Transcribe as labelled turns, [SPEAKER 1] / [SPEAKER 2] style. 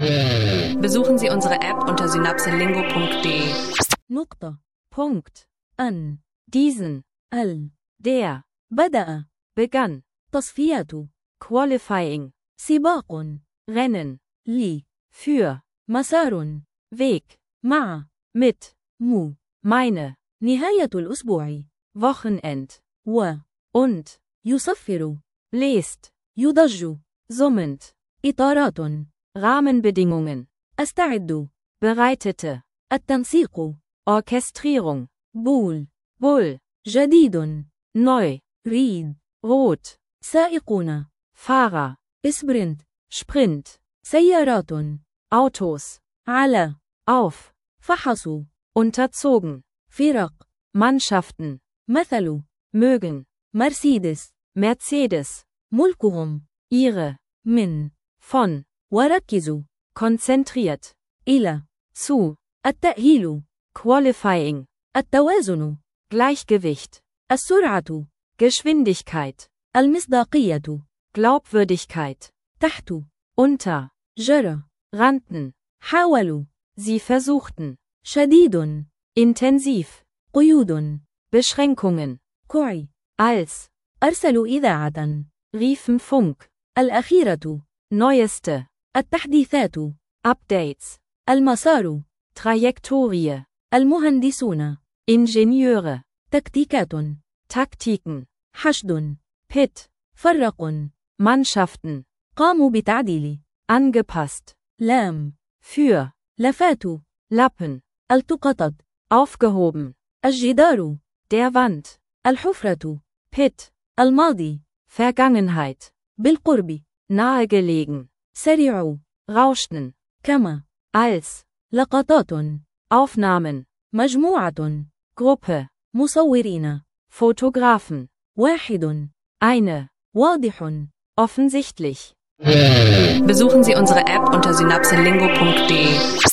[SPEAKER 1] Besuchen Sie unsere App unter synapselingo.de.
[SPEAKER 2] نقطة. Punkt. أن. Diesen. Der. بدأ. Begann. تصفيات. Qualifying. سباق. Rennen. لي. Für. مسار. Weg. مع. Mit. مو. Meine. نهاية الأسبوع. Wochenend. und. يصفر. bläst. يضج. summend. إطارات. Rahmenbedingungen. أستعد. bereitete. التنسيق. Orchestrierung. bull. جديد. neu. reed. rot. سائقون. Fahrer. Sprint. سيارات. Autos. على. auf. فحصوا. unterzogen. فرق. Mannschaften. مثل. mögen. Mercedes. ملكهم. ihre. من. von. وركزوا. konzentriert. إلى. zu. التأهيل. qualifying. التوازن. Gleichgewicht. السرعة. Geschwindigkeit. المصداقية. Glaubwürdigkeit. تحت. unter. جرى. rannten. حاولوا. Sie versuchten. شديد. intensiv. قيود. Beschränkungen. كوعي. als. أرسلوا إذاعة. riefen Funk. الأخيرة. neueste. التحديثات. updates. المسار. Trajektorie. المهندسون. Ingenieure. تكتيكات. Taktiken. حشد. Pit. فرق. Mannschaften. قاموا بتعديل. angepasst. لام. für. لفات. Lappen. التقطت. aufgehoben. الجدار. der Wand. الحفرة. Pit. الماضي. Vergangenheit. بالقرب. nahegelegen. سريعوا. rauschten. كما. als. لقطات. Aufnahmen. مجموعة. Gruppe. مصورين. Fotografen. واحد. eine. واضح. offensichtlich.
[SPEAKER 1] Besuchen Sie unsere App unter synapselingo.de.